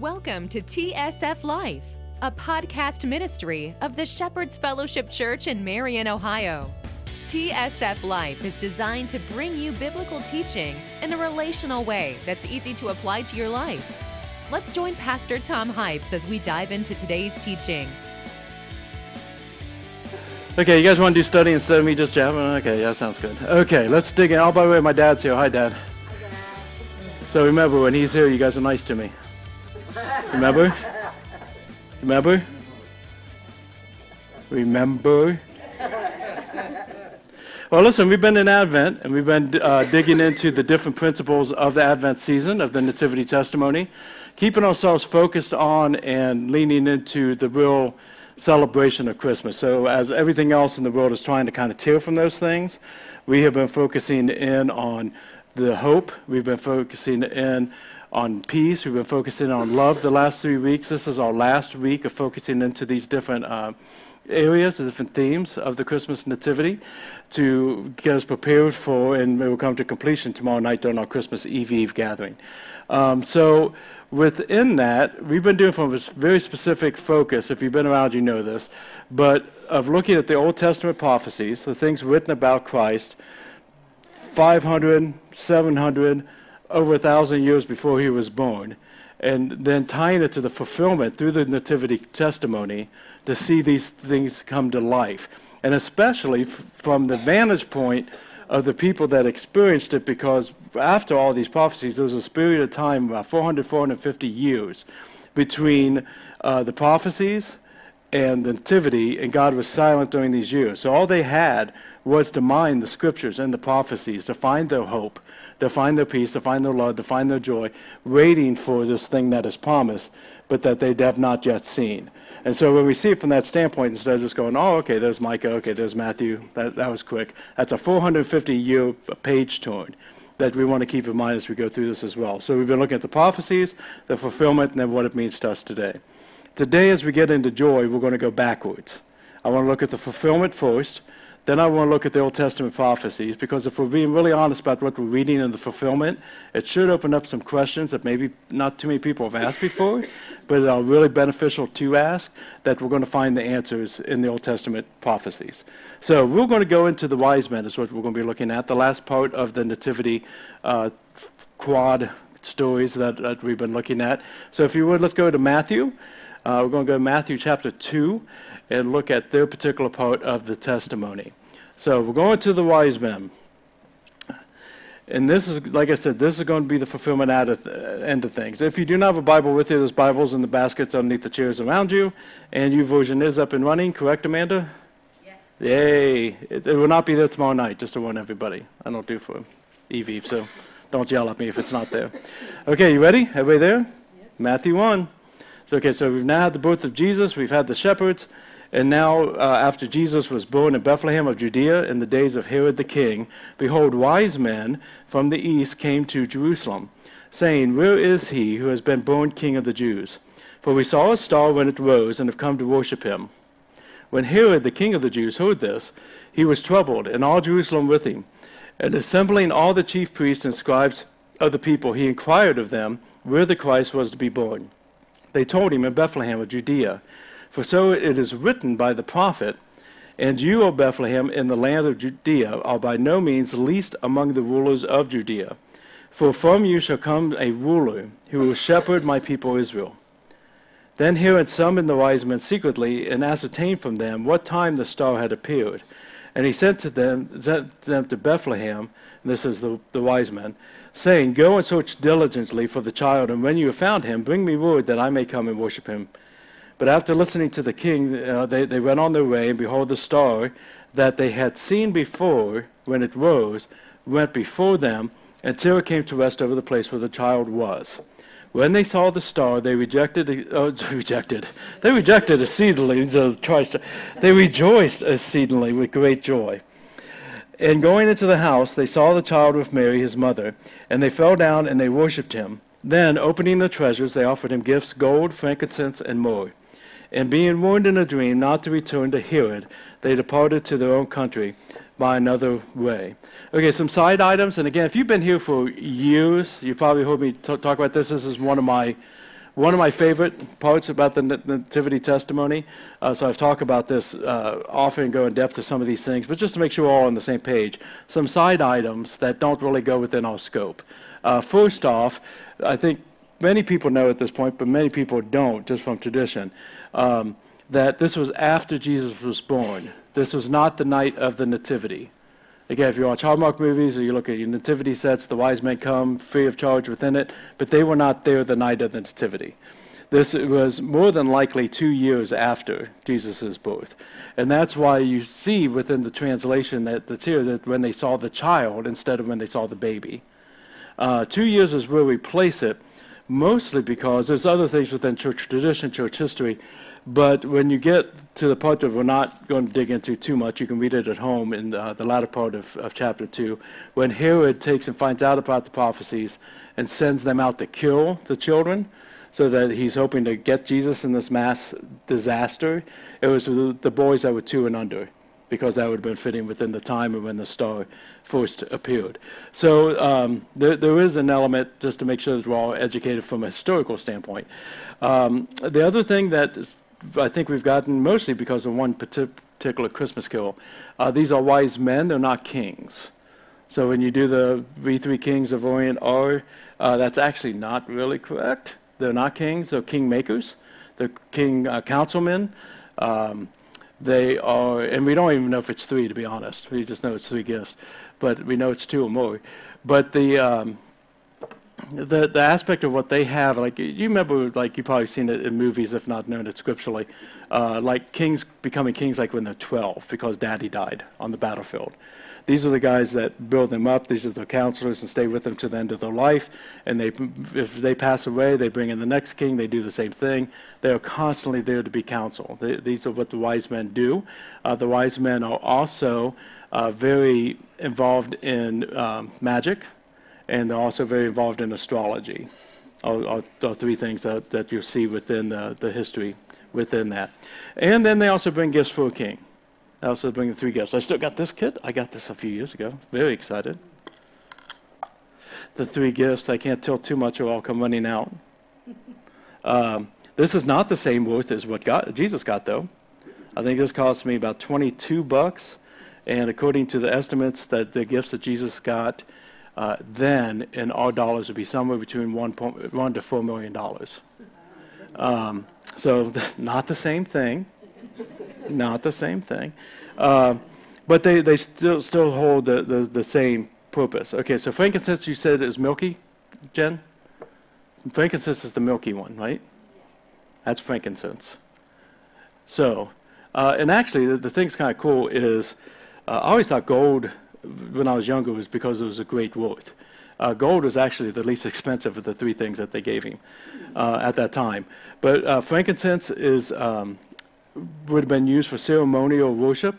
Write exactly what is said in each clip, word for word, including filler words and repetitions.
Welcome to T S F Life, a podcast ministry of the Shepherd's Fellowship Church in Marion, Ohio. T S F Life is designed to bring you biblical teaching in a relational way that's easy to apply to your life. Let's join Pastor Tom Hypes as we dive into today's teaching. Okay, you guys want to do study instead of me just jabbing? Okay, yeah, that sounds good. Okay, let's dig in. Oh, by the way, my dad's here. Hi, Dad. So remember, when he's here, you guys are nice to me. Remember? Remember? Remember? Well, listen, we've been in Advent, and we've been uh, digging into the different principles of the Advent season, of the Nativity Testimony, keeping ourselves focused on and leaning into the real celebration of Christmas. So as everything else in the world is trying to kind of tear from those things, we have been focusing in on the hope. We've been focusing in on peace. We've been focusing on love the last three weeks. This is our last week of focusing into these different uh, areas, the different themes of the Christmas Nativity to get us prepared for, and it will come to completion tomorrow night during our Christmas Eve Eve gathering. Um, so within that, we've been doing from a very specific focus, if you've been around you know this, but of looking at the Old Testament prophecies, the things written about Christ, five hundred, seven hundred, over a thousand years before he was born, and then tying it to the fulfillment through the Nativity testimony to see these things come to life. And especially f- from the vantage point of the people that experienced it, because after all these prophecies, there was a period of time, about four hundred, four hundred fifty years, between uh, the prophecies and the Nativity, and God was silent during these years. So all they had was to mine the scriptures and the prophecies, to find their hope, to find their peace, to find their love, to find their joy, waiting for this thing that is promised, but that they have not yet seen. And so when we see it from that standpoint, instead of just going, oh, okay, there's Micah, okay, there's Matthew, that, that was quick. That's a four hundred fifty year page turn that we want to keep in mind as we go through this as well. So we've been looking at the prophecies, the fulfillment, and then what it means to us today. Today, as we get into joy, we're going to go backwards. I want to look at the fulfillment first, then I want to look at the Old Testament prophecies, because if we're being really honest about what we're reading in the fulfillment, it should open up some questions that maybe not too many people have asked before, but are really beneficial to ask, that we're going to find the answers in the Old Testament prophecies. So we're going to go into the wise men is what we're going to be looking at, the last part of the Nativity uh, quad stories that, that we've been looking at. So if you would, let's go to Matthew. Uh, we're going to go to Matthew chapter two and look at their particular part of the testimony. So we're going to the wise men. And this is, like I said, this is going to be the fulfillment out of th- end of things. If you do not have a Bible with you, there's Bibles in the baskets underneath the chairs around you. And your version is up and running, correct, Amanda? Yes. Yay. It, it will not be there tomorrow night, just to warn everybody. I don't do for Eve Eve, so don't yell at me if it's not there. Okay, you ready? Everybody there? Yep. Matthew one. So, okay, so we've now had the birth of Jesus, we've had the shepherds, and now uh, after Jesus was born in Bethlehem of Judea in the days of Herod the king, behold, wise men from the east came to Jerusalem, saying, where is he who has been born King of the Jews? For we saw a star when it rose and have come to worship him. When Herod the king of the Jews heard this, he was troubled, and all Jerusalem with him. And assembling all the chief priests and scribes of the people, he inquired of them where the Christ was to be born. They told him, in Bethlehem of Judea. For so it is written by the prophet, and you, O Bethlehem, in the land of Judea, are by no means least among the rulers of Judea. For from you shall come a ruler who will shepherd my people Israel. Then Herod summoned the wise men secretly and ascertained from them what time the star had appeared. And he sent to them, sent them to Bethlehem, and this is the, the wise men, saying, go and search diligently for the child, and when you have found him, bring me word that I may come and worship him. But after listening to the king, uh, they, they went on their way, and behold, the star that they had seen before, when it rose, went before them, until it came to rest over the place where the child was. When they saw the star, they rejected, uh, rejected, they rejected exceedingly, so twice, they rejoiced exceedingly with great joy. And going into the house, they saw the child with Mary, his mother, and they fell down and they worshipped him. Then, opening their treasures, they offered him gifts, gold, frankincense, and myrrh. And being warned in a dream not to return to Herod, they departed to their own country by another way. Okay, some side items. And again, if you've been here for years, you probably heard me t- talk about this. This is one of my one of my favorite parts about the nativity testimony, uh, so I've talked about this uh, often, go in depth to some of these things, but just to make sure we're all on the same page, some side items that don't really go within our scope. Uh, first off, I think many people know at this point, but many people don't, just from tradition, um, that this was after Jesus was born. This was not the night of the nativity. Again, if you watch Hallmark movies or you look at your nativity sets, the wise men come free of charge within it, but they were not there the night of the nativity. This was more than likely two years after Jesus' birth. And that's why you see within the translation that that's here that when they saw the child instead of when they saw the baby. Uh, two years is where we place it, mostly because there's other things within church tradition, church history, but when you get to the part that we're not going to dig into too much, you can read it at home in uh, the latter part of, of chapter two, when Herod takes and finds out about the prophecies and sends them out to kill the children, so that he's hoping to get Jesus in this mass disaster. It was the, the boys that were two and under, because that would have been fitting within the time of when the star first appeared. So um, there, there is an element, just to make sure that we're all educated from a historical standpoint. Um, the other thing that I think we've gotten, mostly because of one particular Christmas carol, uh, these are wise men, they're not kings. So when you do the We Three Kings of Orient are, uh, that's actually not really correct. They're not kings, they're king makers. They're king uh, councilmen. Um, they are, and we don't even know if it's three, to be honest. We just know it's three gifts, but we know it's two or more. But the um, the the aspect of what they have, like you remember, like you've probably seen it in movies, if not known it scripturally, uh, like kings becoming kings like when they're twelve because daddy died on the battlefield. These are the guys that build them up. These are the counselors and stay with them to the end of their life. And they, if they pass away, they bring in the next king. They do the same thing. They are constantly there to be counsel. They, these are what the wise men do. Uh, the wise men are also uh, very involved in um, magic, and they're also very involved in astrology. Are, are, are three things that, that you see within the, the history within that. And then they also bring gifts for a king. I also bring the three gifts. I still got this kit. I got this a few years ago. Very excited. The three gifts. I can't tell too much or I'll come running out. Um, this is not the same worth as what God, Jesus got, though. I think this cost me about twenty-two bucks. And according to the estimates, that the gifts that Jesus got uh, then in our dollars would be somewhere between one, point, one to four million dollars. Um, so not the same thing. Not the same thing, uh, but they, they still still hold the, the, the same purpose. Okay, so frankincense you said is milky, Jen? Frankincense is the milky one, right? That's frankincense. So, uh, and actually the, the thing's kind of cool is, uh, I always thought gold when I was younger was because it was a great worth. Uh, gold was actually the least expensive of the three things that they gave him uh, at that time. But uh, frankincense is... Um, would have been used for ceremonial worship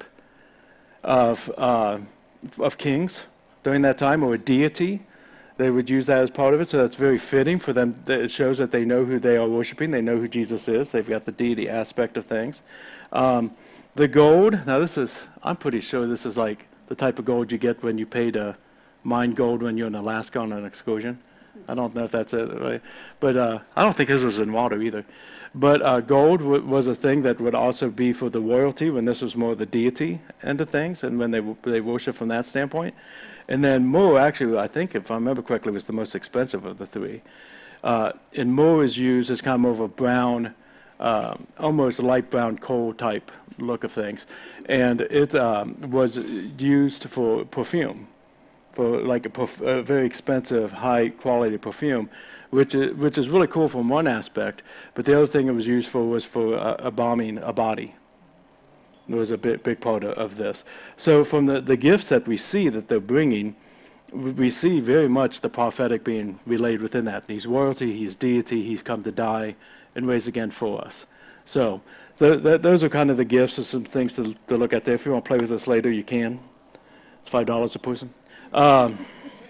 of uh, of kings during that time, or a deity. They would use that as part of it, so that's very fitting for them. It shows that they know who they are worshiping. They know who Jesus is. They've got the deity aspect of things. Um, the gold, now this is, I'm pretty sure this is like the type of gold you get when you pay to mine gold when you're in Alaska on an excursion. I don't know if that's it, right? But uh, I don't think this was in water either. But uh, gold w- was a thing that would also be for the royalty when this was more the deity end of things, and when they w- they worship from that standpoint. And then myrrh, actually, I think if I remember correctly, was the most expensive of the three. Uh, and myrrh is used as kind of more of a brown, uh, almost light brown coal type look of things, and it um, was used for perfume. For like a, perf- a very expensive, high-quality perfume, which is, which is really cool from one aspect, but the other thing it was used for was for uh, embalming a body. It was a big, big part of, of this. So from the, the gifts that we see that they're bringing, we see very much the prophetic being relayed within that. He's royalty, he's deity, he's come to die and raise again for us. So the, the, those are kind of the gifts and some things to, to look at there. If you want to play with this later, you can. It's five dollars a person. Um,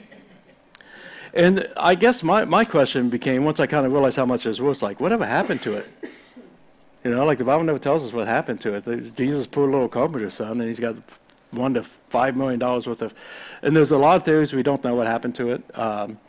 and I guess my, my question became, once I kind of realized how much it was worth, like, whatever happened to it? You know, like the Bible never tells us what happened to it. The, Jesus' poor little carpenter's son, and he's got one to five million dollars worth of, and there's a lot of theories we don't know what happened to it. Um,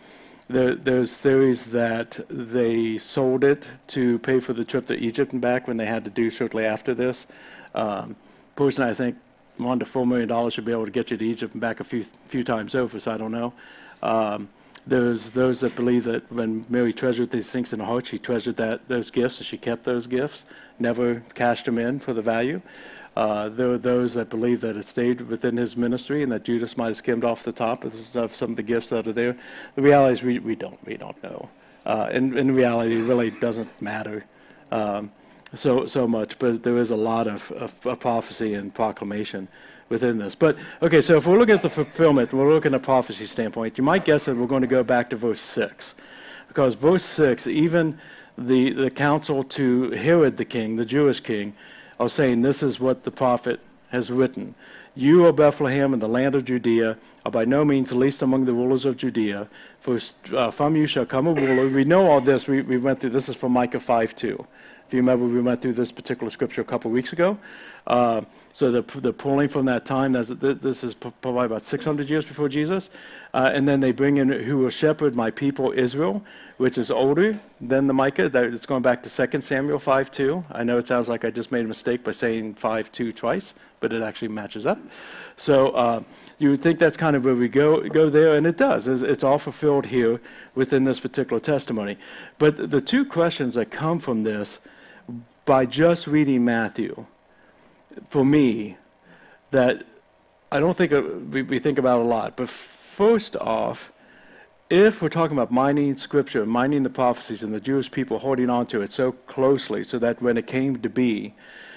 There, there's theories that they sold it to pay for the trip to Egypt and back when they had to do shortly after this. Um, personally, I think one to four million dollars should be able to get you to Egypt and back a few few times over. So I don't know. Um, there's those that believe that when Mary treasured these things in her heart, she treasured that those gifts, and she kept those gifts, never cashed them in for the value. Uh, there are those that believe that it stayed within his ministry and that Judas might have skimmed off the top of some of the gifts that are there. The reality is we, we don't we don't know. Uh, in, in reality, it really doesn't matter um, so so much, but there is a lot of, of, of prophecy and proclamation within this. But, okay, so if we're looking at the fulfillment, we're looking at a prophecy standpoint, you might guess that we're going to go back to verse six. Because verse six, even the, the counsel to Herod the king, the Jewish king, are saying this is what the prophet has written. You, O Bethlehem, in the land of Judea, are by no means least among the rulers of Judea, for uh, from you shall come a ruler. We know all this. We, we went through, this is from Micah five two. If you remember, we went through this particular scripture a couple weeks ago. Uh, so the, the pulling from that time, that's, this is probably about six hundred years before Jesus. Uh, and then they bring in who will shepherd my people Israel, which is older than the Micah. That, it's going back to Second Samuel five two. I know it sounds like I just made a mistake by saying five two twice, but it actually matches up. So uh, you would think that's kind of where we go go there, and it does. It's, it's all fulfilled here within this particular testimony. But the two questions that come from this, by just reading Matthew, for me, that I don't think we, we think about a lot. But first off, if we're talking about mining Scripture, mining the prophecies, and the Jewish people holding on to it so closely so that when it came to be,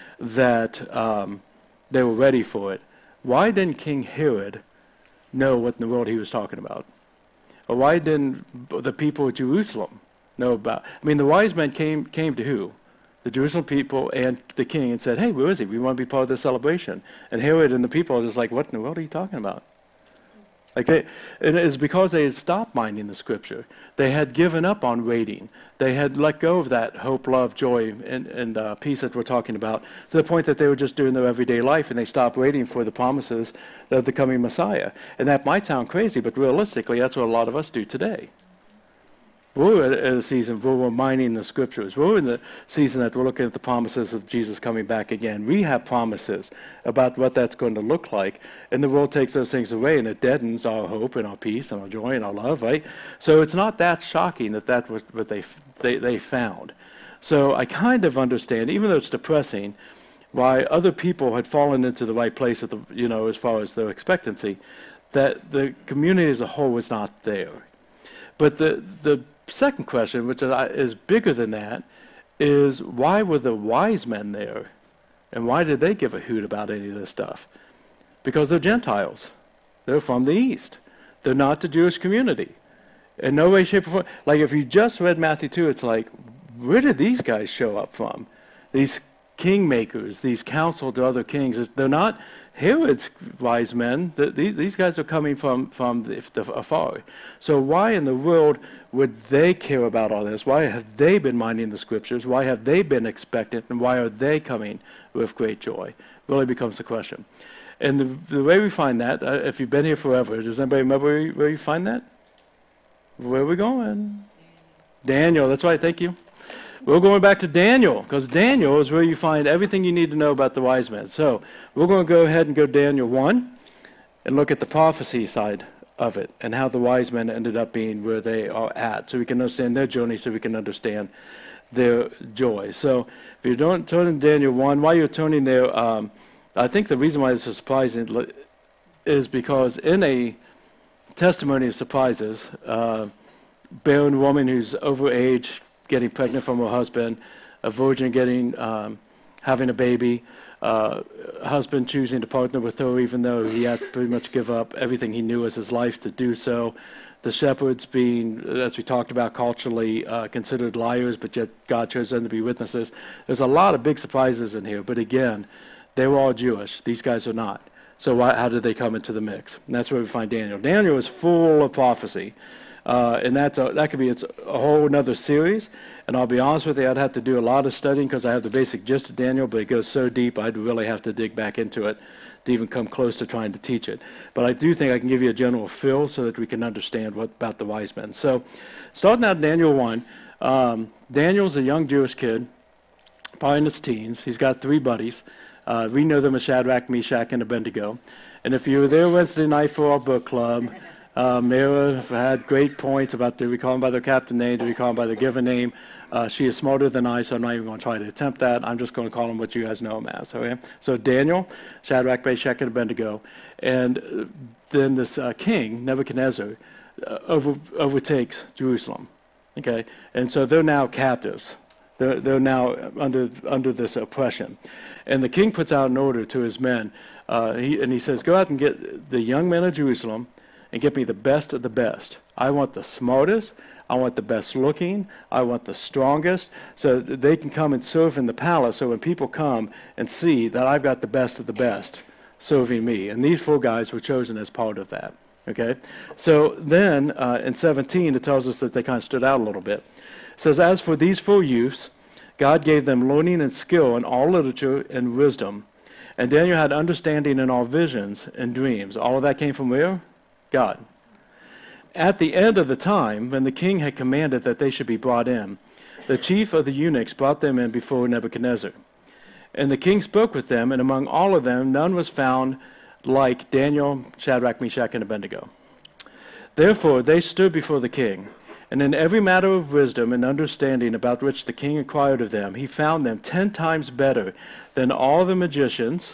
that um, they were ready for it, why didn't King Herod know what in the world he was talking about? Or why didn't the people of Jerusalem know about? I mean, the wise men came came to who? The Jerusalem people and the king, and said, hey, where is he? We want to be part of this celebration. And Herod and the people are just like, what in the world are you talking about? Like they, and it's because they had stopped minding the Scripture. They had given up on waiting. They had let go of that hope, love, joy, and, and uh, peace that we're talking about, to the point that they were just doing their everyday life, and they stopped waiting for the promises of the coming Messiah. And that might sound crazy, but realistically, that's what a lot of us do today. We're at a season where we're mining the Scriptures. We're in the season that we're looking at the promises of Jesus coming back again. We have promises about what that's going to look like, and the world takes those things away, and it deadens our hope and our peace and our joy and our love, right? So it's not that shocking that that was what they, they, they found. So I kind of understand, even though it's depressing, why other people had fallen into the right place at the, you know, as far as their expectancy, that the community as a whole was not there. But the the second question, which is bigger than that, is why were the wise men there? And why did they give a hoot about any of this stuff? Because they're Gentiles. They're from the East. They're not the Jewish community. In no way, shape, or form. Like if you just read Matthew two, it's like, where did these guys show up from? These kingmakers, these counsel to other kings. They're not Herod's wise men. These, these guys are coming from, from the, the afar. So why in the world would they care about all this? Why have they been minding the Scriptures? Why have they been expectant? And why are they coming with great joy? Really becomes the question. And the, the way we find that, uh, if you've been here forever, does anybody remember where you, where you find that? Where are we going? Daniel, that's right, thank you. We're going back to Daniel, because Daniel is where you find everything you need to know about the wise men. So we're going to go ahead and go to Daniel one and look at the prophecy side of it and how the wise men ended up being where they are at, so we can understand their journey, so we can understand their joy. So if you're don't turning to Daniel one, while you're turning there, um, I think the reason why this is surprising is because in a testimony of surprises, uh, barren woman who's over age, getting pregnant from her husband, a virgin getting, um, having a baby, uh, husband choosing to partner with her even though he has to pretty much give up everything he knew as his life to do so. The shepherds being, as we talked about, culturally uh, considered liars, but yet God chose them to be witnesses. There's a lot of big surprises in here, but again, they were all Jewish. These guys are not. So why, how did they come into the mix? And that's where we find Daniel. Daniel is full of prophecy. Uh, and that's a, that could be it's a whole another series. And I'll be honest with you, I'd have to do a lot of studying because I have the basic gist of Daniel, but it goes so deep I'd really have to dig back into it to even come close to trying to teach it. But I do think I can give you a general feel so that we can understand what about the wise men. So starting out in Daniel one, um, Daniel's a young Jewish kid, probably in his teens. He's got three buddies. Uh, we know them as Shadrach, Meshach, and Abednego. And if you were there Wednesday night for our book club, uh, Mira had great points about, do we call them by their captain name, do we call them by their given name? Uh, she is smarter than I, so I'm not even going to try to attempt that. I'm just going to call them what you guys know them as. Okay? So Daniel, Shadrach, Meshach, and Abednego. And then this uh, king, Nebuchadnezzar, uh, over, overtakes Jerusalem. Okay? And so they're now captives. They're, they're now under under this oppression. And the king puts out an order to his men, uh, he, and he says, go out and get the young men of Jerusalem and get me the best of the best. I want the smartest. I want the best looking. I want the strongest, so that they can come and serve in the palace, so when people come and see that I've got the best of the best serving me. And these four guys were chosen as part of that. Okay? So then uh, in seventeen, it tells us that they kind of stood out a little bit. It says, as for these four youths, God gave them learning and skill in all literature and wisdom. And Daniel had understanding in all visions and dreams. All of that came from where? God. At the end of the time, when the king had commanded that they should be brought in, the chief of the eunuchs brought them in before Nebuchadnezzar. And the king spoke with them, and among all of them none was found like Daniel, Shadrach, Meshach, and Abednego. Therefore they stood before the king. And in every matter of wisdom and understanding about which the king inquired of them, he found them ten times better than all the magicians,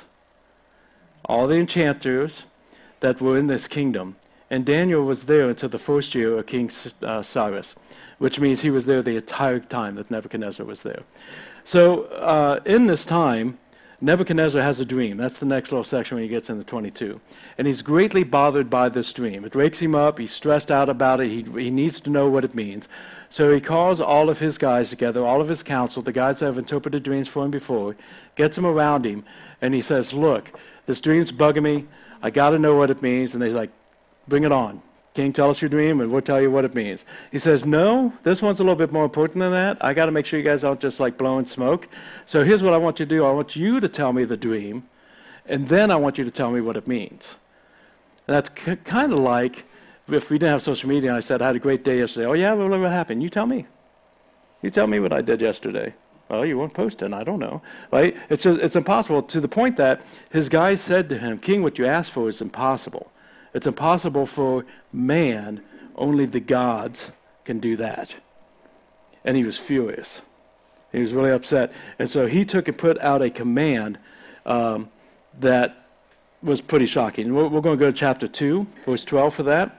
all the enchanters that were in this kingdom. And Daniel was there until the first year of King uh, Cyrus, which means he was there the entire time that Nebuchadnezzar was there. So uh, in this time, Nebuchadnezzar has a dream. That's the next little section when he gets into twenty-two. And he's greatly bothered by this dream. It wakes him up. He's stressed out about it. He, he needs to know what it means. So he calls all of his guys together, all of his council, the guys that have interpreted dreams for him before, gets them around him, and he says, look, this dream's bugging me. I got to know what it means. And they're like, bring it on. King, tell us your dream, and we'll tell you what it means. He says, no, this one's a little bit more important than that. I got to make sure you guys aren't just like blowing smoke. So here's what I want you to do. I want you to tell me the dream, and then I want you to tell me what it means. And that's c- kind of like if we didn't have social media and I said, I had a great day yesterday. Oh, yeah, well, what happened? You tell me. You tell me what I did yesterday. Oh, you weren't posting. I don't know. Right? It's, just, it's impossible, to the point that his guys said to him, King, what you asked for is impossible. It's impossible for man. Only the gods can do that. And he was furious. He was really upset. And so he took and put out a command um, that was pretty shocking. We're, we're going to go to chapter two, verse twelve for that.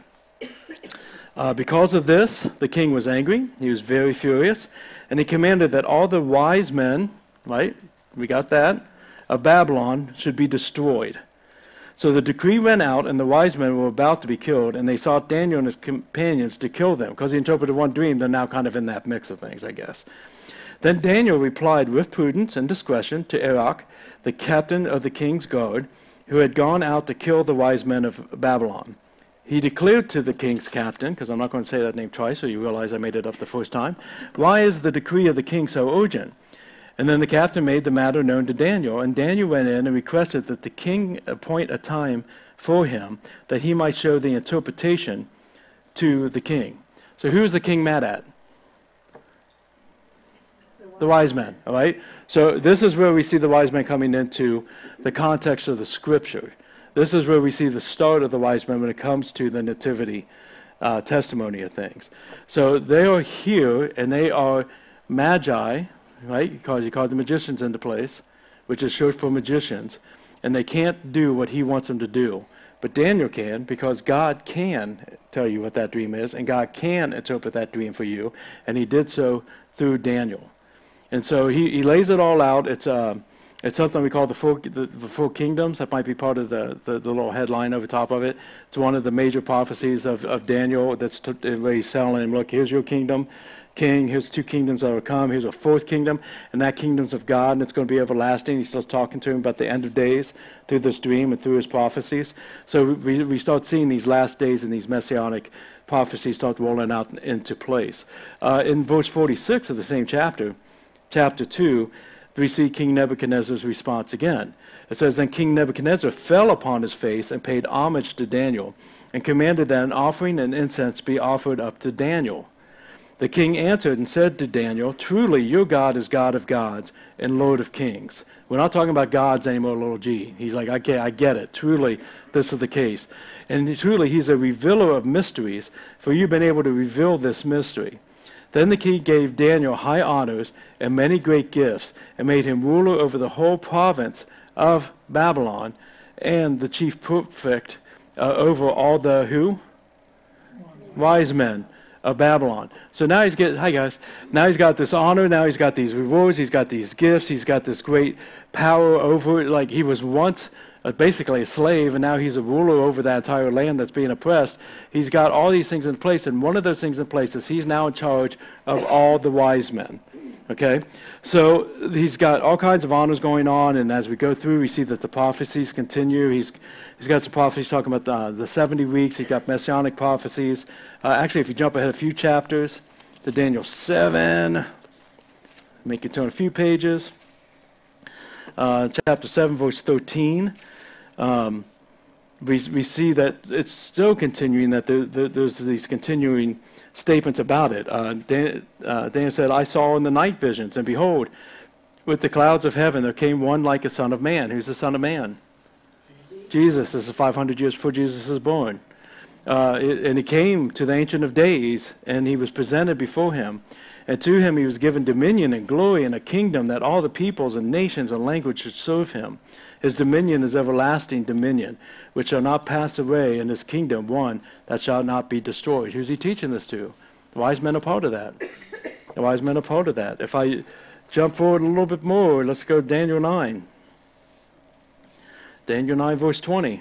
Uh, because of this, the king was angry. He was very furious. And he commanded that all the wise men, right, we got that, of Babylon should be destroyed. So the decree went out, and the wise men were about to be killed, and they sought Daniel and his companions to kill them. Because he interpreted one dream, they're now kind of in that mix of things, I guess. Then Daniel replied with prudence and discretion to Arioch, the captain of the king's guard, who had gone out to kill the wise men of Babylon. He declared to the king's captain, because I'm not going to say that name twice, so you realize I made it up the first time, why is the decree of the king so urgent? And then the captain made the matter known to Daniel, and Daniel went in and requested that the king appoint a time for him, that he might show the interpretation to the king. So who is the king mad at? The wise men, all right? So this is where we see the wise men coming into the context of the scripture. This is where we see the start of the wise men when it comes to the nativity uh, testimony of things. So they are here, and they are magi, right? Because you call the magicians into place, which is short for magicians, and they can't do what he wants them to do. But Daniel can, because God can tell you what that dream is, and God can interpret that dream for you, and he did so through Daniel. And so he, he lays it all out. It's uh, it's something we call the four, the, the four kingdoms. That might be part of the, the, the little headline over top of it. It's one of the major prophecies of, of Daniel that's t- where he's telling him, look, here's your kingdom, king, here's two kingdoms that will come, here's a fourth kingdom, and that kingdom's of God, and it's going to be everlasting. He starts talking to him about the end of days through this dream and through his prophecies. So we, we start seeing these last days and these messianic prophecies start rolling out into place. Uh, in verse forty-six of the same chapter, chapter two, we see King Nebuchadnezzar's response again. It says, then King Nebuchadnezzar fell upon his face and paid homage to Daniel, and commanded that an offering and incense be offered up to Daniel. The king answered and said to Daniel, truly your God is God of gods and Lord of kings. We're not talking about gods anymore, little g. He's like, I get, I get it. Truly, this is the case. And truly, he's a revealer of mysteries, for you've been able to reveal this mystery. Then the king gave Daniel high honors and many great gifts, and made him ruler over the whole province of Babylon, and the chief prefect uh, over all the who? Wise men of Babylon. So now he's getting, hi guys, now he's got this honor, now he's got these rewards, he's got these gifts, he's got this great power over it. Like he was once uh, basically a slave, and now he's a ruler over that entire land that's being oppressed. He's got all these things in place, and one of those things in place is he's now in charge of all the wise men. Okay, so he's got all kinds of honors going on, and as we go through, we see that the prophecies continue. He's he's got some prophecies talking about the, the seventy weeks. He's got messianic prophecies. Uh, actually, if you jump ahead a few chapters to Daniel seven, make it turn a few pages. Uh, chapter seven, verse thirteen. Um, we we see that it's still continuing. That there, there, there's these continuing statements about it. Uh, Dan, uh, Daniel said, I saw in the night visions, and behold, with the clouds of heaven there came one like a son of man. Who's the son of man? Jesus. Jesus. This is five hundred years before Jesus is born. Uh, it, and he came to the Ancient of Days, and he was presented before him. And to him he was given dominion and glory and a kingdom, that all the peoples and nations and languages should serve him. His dominion is everlasting dominion, which shall not pass away, and his kingdom one that shall not be destroyed. Who's he teaching this to? The wise men are part of that. The wise men are part of that. If I jump forward a little bit more, let's go to Daniel nine. Daniel nine, verse twenty.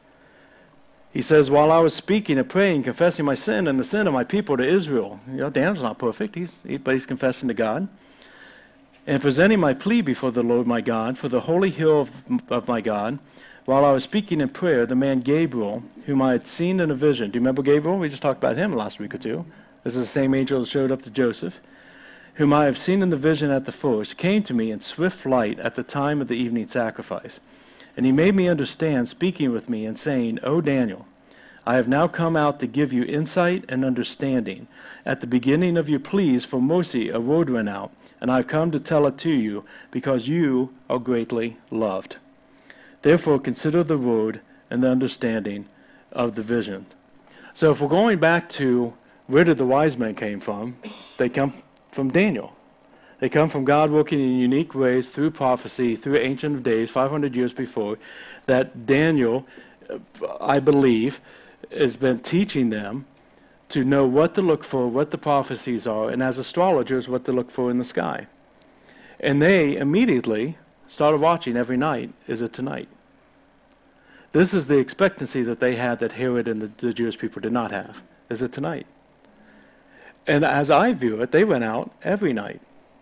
He says, while I was speaking and praying, confessing my sin and the sin of my people to Israel. You know, Daniel's not perfect, he's, he, but he's confessing to God. And presenting my plea before the Lord my God, for the holy hill of, of my God, while I was speaking in prayer, the man Gabriel, whom I had seen in a vision. Do you remember Gabriel? We just talked about him last week or two. This is the same angel that showed up to Joseph, whom I have seen in the vision at the first, came to me in swift light at the time of the evening sacrifice. And he made me understand, speaking with me and saying, O Daniel, I have now come out to give you insight and understanding. At the beginning of your pleas for mercy, a word went out, and I have come to tell it to you, because you are greatly loved. Therefore consider the word and the understanding of the vision. So if we're going back to where did the wise men came from, they come from Daniel. They come from God working in unique ways through prophecy, through Ancient of Days, five hundred years before, that Daniel, I believe, has been teaching them to know what to look for, what the prophecies are, and as astrologers, what to look for in the sky. And they immediately started watching every night, is it tonight? This is the expectancy that they had that Herod and the, the Jewish people did not have. Is it tonight? And as I view it, they went out every night.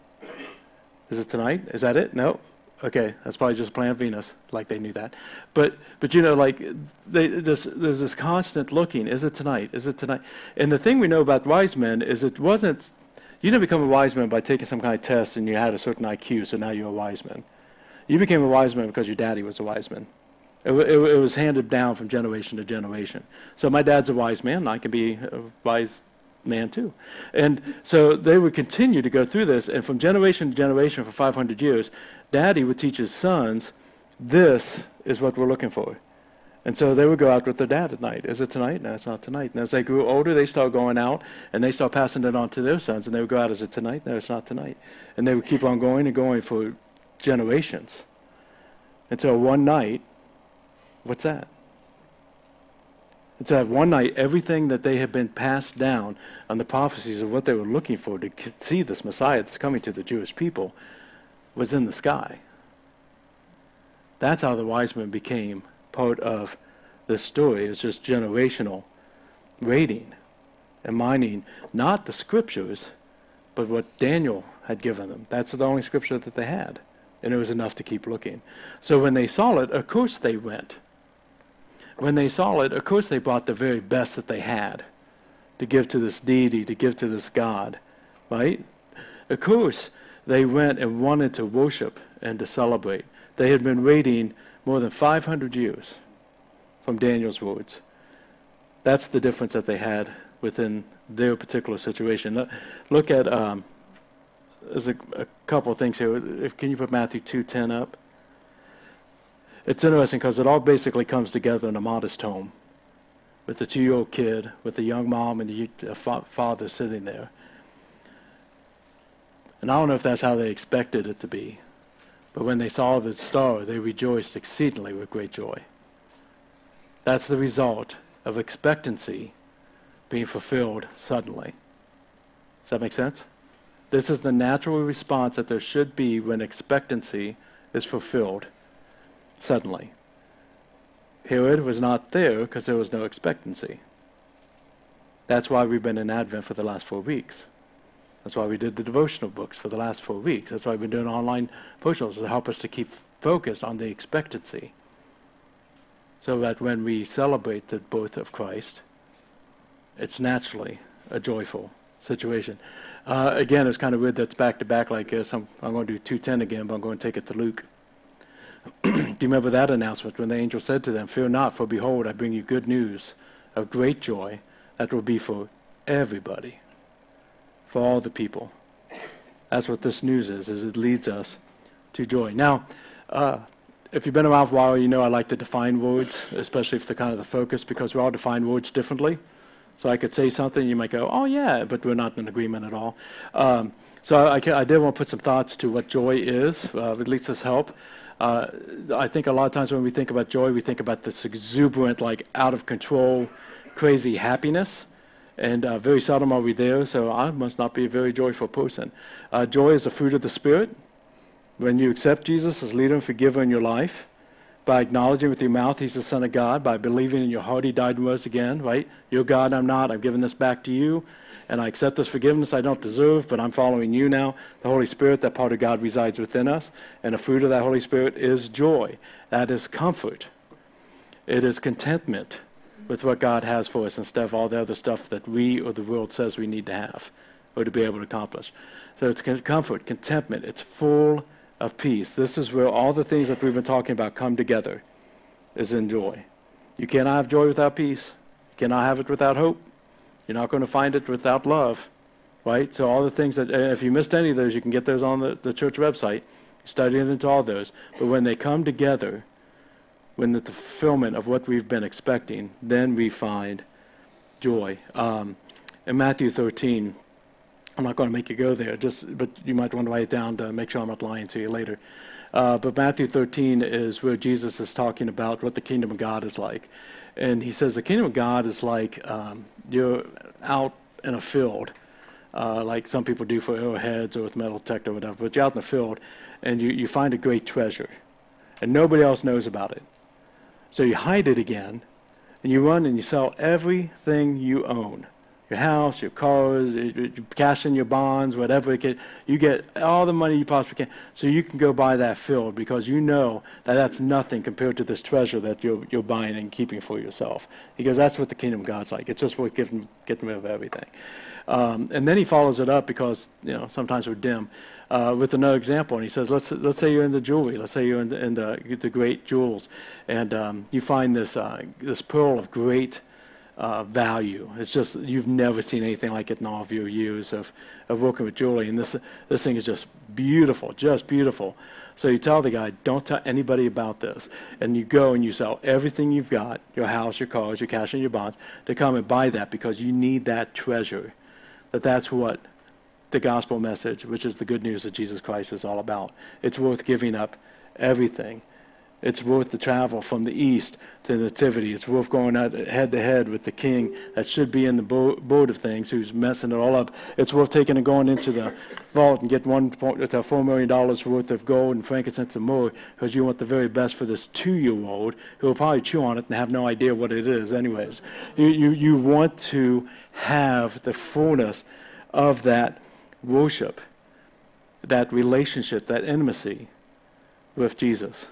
Is it tonight? Is that it? No? Okay, that's probably just Planet Venus, like they knew that. But, but you know, like, they, this, there's this constant looking. Is it tonight? Is it tonight? And the thing we know about wise men is it wasn't, you didn't become a wise man by taking some kind of test and you had a certain I Q, so now you're a wise man. You became a wise man because your daddy was a wise man. It, it, it was handed down from generation to generation. So my dad's a wise man, and I can be a wise man too. And so they would continue to go through this, and from generation to generation for five hundred years, Daddy would teach his sons, this is what we're looking for. And so they would go out with their dad at night. Is it tonight? No, it's not tonight. And as they grew older, they started going out, and they started passing it on to their sons, and they would go out, is it tonight? No, it's not tonight. And they would keep on going and going for generations. Until one night, what's that? And so one night, everything that they had been passed down on the prophecies of what they were looking for to see this Messiah that's coming to the Jewish people was in the sky. That's how the wise men became part of this story. It's just generational waiting and mining, not the scriptures, but what Daniel had given them. That's the only scripture that they had, and it was enough to keep looking. So when they saw it, of course they went. When they saw it, of course they brought the very best that they had to give to this deity, to give to this God, right? Of course They went and wanted to worship and to celebrate. They had been waiting more than five hundred years from Daniel's words. That's the difference that they had within their particular situation. Look at, um, there's a, a couple of things here. If, can you put Matthew two ten up? It's interesting because it all basically comes together in a modest home with a two-year-old kid, with a young mom and a, a fa- father sitting there. And I don't know if that's how they expected it to be, but when they saw the star, they rejoiced exceedingly with great joy. That's the result of expectancy being fulfilled suddenly. Does that make sense? This is the natural response that there should be when expectancy is fulfilled suddenly. Herod was not there because there was no expectancy. That's why we've been in Advent for the last four weeks. That's why we did the devotional books for the last four weeks. That's why we've been doing online devotionals to help us to keep focused on the expectancy. So that when we celebrate the birth of Christ, it's naturally a joyful situation. Uh, again, it's kind of weird that's back to back like this. I'm, I'm going to do two ten again, but I'm going to take it to Luke. Do you remember that announcement when the angel said to them, "Fear not, for behold, I bring you good news of great joy that will be for everybody, for all the people." That's what this news is, is it leads us to joy. Now, uh, if you've been around for a while, you know I like to define words, especially if they're kind of the focus, because we all define words differently. So I could say something, you might go, "Oh yeah," but we're not in agreement at all. Um, so I, I did want to put some thoughts to what joy is, uh, at least this help. Uh, I think a lot of times when we think about joy, we think about this exuberant, like out of control, crazy happiness. And uh, very seldom are we there, so I must not be a very joyful person. Uh, joy is a fruit of the Spirit. When you accept Jesus as leader and forgiver in your life, by acknowledging with your mouth He's the Son of God, by believing in your heart He died and rose again, right? You're God, I'm not. I've given this back to you, and I accept this forgiveness I don't deserve, but I'm following you now. The Holy Spirit, that part of God, resides within us, and the fruit of that Holy Spirit is joy. That is comfort. It is contentment with what God has for us instead of all the other stuff that we or the world says we need to have or to be able to accomplish. So it's comfort, contentment. It's full of peace. This is where all the things that we've been talking about come together, is in joy. You cannot have joy without peace. You cannot have it without hope. You're not going to find it without love, right? So all the things that, if you missed any of those, you can get those on the, the church website. Study into all those. But when they come together, when the fulfillment of what we've been expecting, then we find joy. Um, in Matthew thirteen, I'm not going to make you go there, just but you might want to write it down to make sure I'm not lying to you later. Uh, but Matthew thirteen is where Jesus is talking about what the kingdom of God is like. And he says the kingdom of God is like um, you're out in a field, uh, like some people do for arrowheads or with metal detector or whatever, but you're out in the field and you, you find a great treasure and nobody else knows about it. So you hide it again, and you run and you sell everything you own. Your house, your cars, you, you cash in your bonds, whatever. It can, you get all the money you possibly can, so you can go buy that field because you know that that's nothing compared to this treasure that you're, you're buying and keeping for yourself. He goes, that's what the kingdom of God's like. It's just worth getting, getting rid of everything. Um, and then he follows it up because, you know, sometimes we're dim, uh, with another example. And he says, let's let's say you're into jewelry. Let's say you're into, into the great jewels, and um, you find this uh, this pearl of great uh, value. It's just you've never seen anything like it in all of your years of, of working with jewelry. And this this thing is just beautiful, just beautiful. So you tell the guy, don't tell anybody about this. And you go and you sell everything you've got, your house, your cars, your cash, and your bonds, to come and buy that because you need that treasure. That that's what the gospel message, which is the good news of Jesus Christ, is all about. It's worth giving up everything. It's worth the travel from the east to the nativity. It's worth going out head to head with the king that should be in the bo- boat of things, who's messing it all up. It's worth taking and going into the vault and get one point to four million dollars worth of gold and frankincense and myrrh, because you want the very best for this two-year-old who will probably chew on it and have no idea what it is anyways. You, you, you want to have the fullness of that worship, that relationship, that intimacy with Jesus.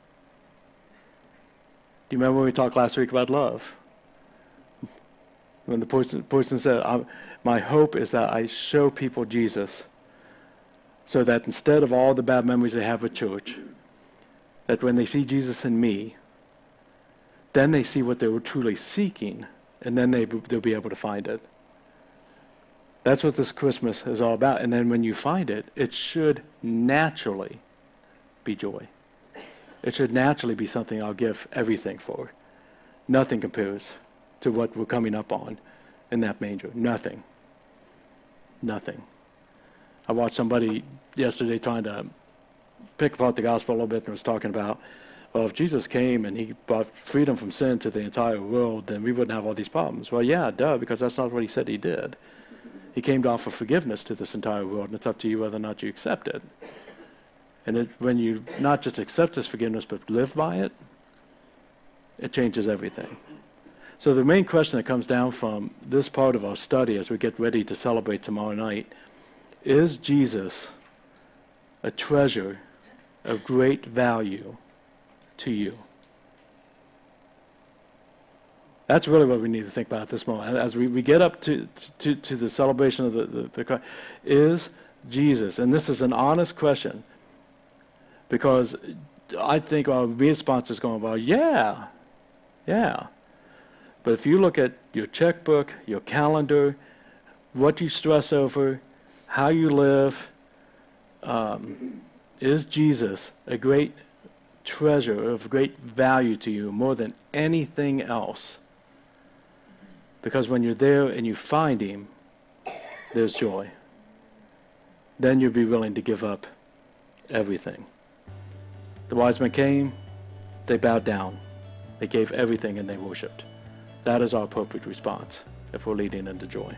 Do you remember when we talked last week about love? When the person, person said, my hope is that I show people Jesus so that instead of all the bad memories they have with church, that when they see Jesus in me, then they see what they were truly seeking, and then they, they'll be able to find it. That's what this Christmas is all about. And then when you find it, it should naturally be joy. It should naturally be something I'll give everything for. Nothing compares to what we're coming up on in that manger. Nothing. Nothing. I watched somebody yesterday trying to pick apart the gospel a little bit and was talking about, well, if Jesus came and he brought freedom from sin to the entire world, then we wouldn't have all these problems. Well, yeah, duh, because that's not what he said he did. He came to offer forgiveness to this entire world, and it's up to you whether or not you accept it. And it, when you not just accept his forgiveness, but live by it, it changes everything. So the main question that comes down from this part of our study as we get ready to celebrate tomorrow night, is Jesus a treasure of great value to you? That's really what we need to think about at this moment. As we, we get up to, to, to the celebration of the, the, the, is Jesus, and this is an honest question, because I think our response is going, well, yeah, yeah. But if you look at your checkbook, your calendar, what you stress over, how you live, um, is Jesus a great treasure of great value to you more than anything else? Because when you're there and you find him, there's joy. Then you'll be willing to give up everything. The wise men came, they bowed down, they gave everything and they worshiped. That is our appropriate response if we're leading into joy.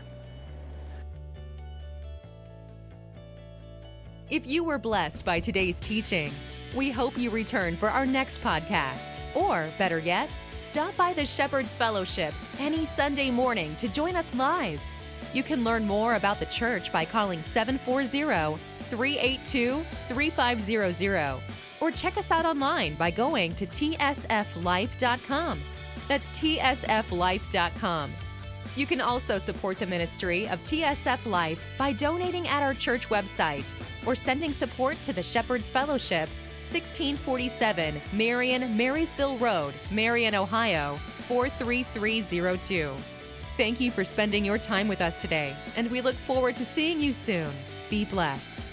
If you were blessed by today's teaching, we hope you return for our next podcast. Or, better yet, stop by the Shepherd's Fellowship any Sunday morning to join us live. You can learn more about the church by calling seven four zero, three eight two, three five zero zero or check us out online by going to T S F life dot com. That's T S F life dot com. You can also support the ministry of T S F Life by donating at our church website or sending support to the Shepherd's Fellowship, sixteen forty-seven Marion Marysville Road, Marion, Ohio, four three three zero two. Thank you for spending your time with us today, and we look forward to seeing you soon. Be blessed.